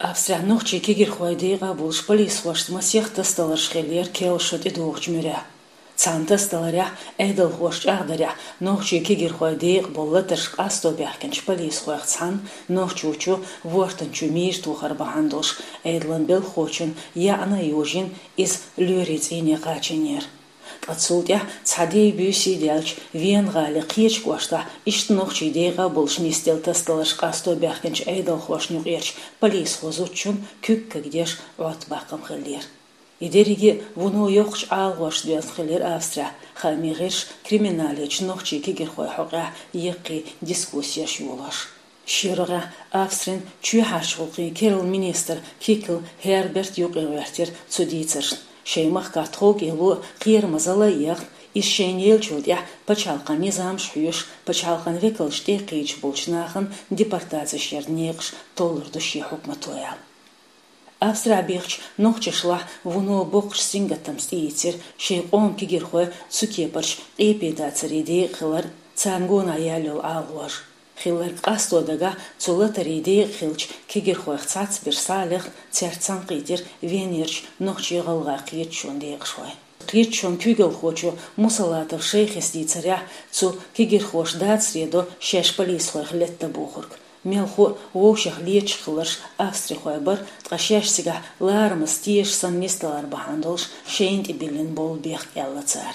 Австрия нухчи кигер хойдыга булш полис хошт масех тасталар шхелер келшот идугч мюря. Цантас таларя эдл хошт агдаря нухчи кигер хойдыг боллаташ астобяхкенч полис хойцхан нухчучу вортанчу мир тухар бахандош эдлан бел хочун я ана южин из люриц ине каченер. Отсюда цадей бюси делч вен гали кирч гошта ишт нухчи дега булш мистел тасталаш астобяхкенч эдл хошнюк ерч полис хозучун күк кагдеш от бакам хеллер. Идериги вуну йохч алгош дяс хеллер Австрия хамигеш криминалич нухчи кигер хой хога йеки дискуссия шулаш. Ширга Австрин чу харчулки керл министр Кикл Херберт югевертер цудицер. Шеймах катрог елу қир мазала яғ ишшен елчулдя пачалқан низам шхюш пачалқан векалште қич булчнахын депортация шернеғш толырды ши хукматоял. Австрия бихч нухчышла вуну бокш сингатам стиитер шей он кигерхой цукепарч эпидацериде қылар цангона ялюл алуаш. Хиллер қастодага цулатариде қилч кигерхой қцац берсалех церцан қидер венерч нухчи ғылға қиет шонде қшой. Қиет шон күгіл хочу мусалатов шейхес дицаря цу кигерхош дацредо шеш полис хой хлетта бухург. Мелху оушах леч хлаш Австрия хой бар тқашеш сега лармас тиеш сан месталар бахандолш шейнт и билин бол бех ялла цар.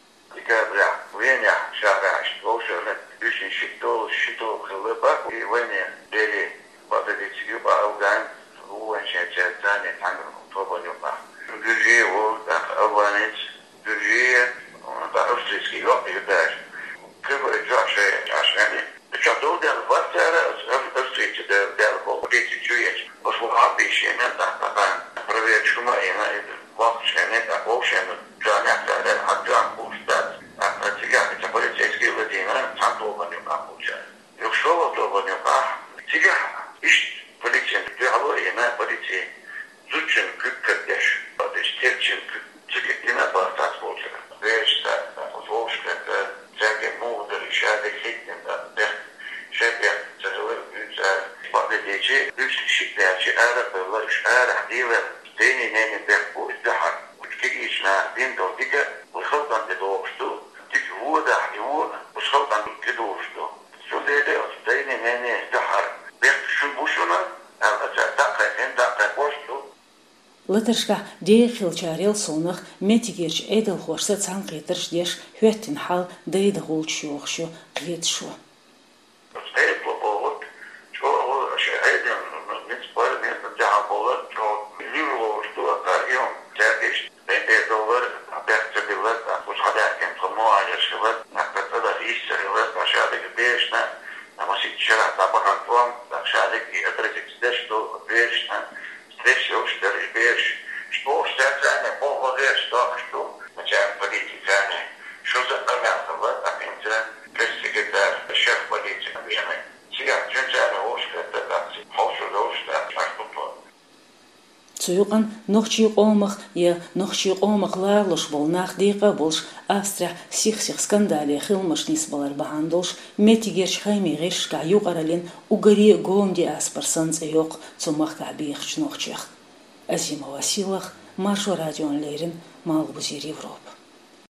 Очень считал хлебак и войне дели подавить балган уанча чатане тангу тобонюба. Гюжи вот аванец гюжи он да австрийский опыт. Какой Джоше ашами. Чатол дел ватера австрийцы дел полиции чуешь. Пошло обещание да проверить шума и на вообще так вообще джанята хаджан пустат. Это полицейские владения, там долбаню получают. Якщо долбаню, сега ищ полиция, диалоги на полиции, зучин куккадеш, подестерчин куккадина бастат получают. Вещта, позволшка, всякие могут решать хитнем, да, шепя, целый бюджет, поддержи, бюджетчики, арабы, арабы, тени не бегу, да, учтигиш на виндовика, выходом до дошту. وده يقول مش خلطان كده وشده شو ده أصدقائي هني استحر بيخت شو بوشنا دقة وشده Латышка дейхил чарел сонах метигерч эдел хорса цанқитырш деш хветтин хал дейді ғол чуғшу ғетшу. Цуюган нохчи омах я нохчи омах ларлуш бол нахдига болш Австрия сих скандале хилмаш нисбалар бахандолш метигерч хаймигеш ка югаралин угари гомди аспарсанц йоқ цумах ка бихч нохчих Азима Василах Маршо радион лерин Малбузир Европа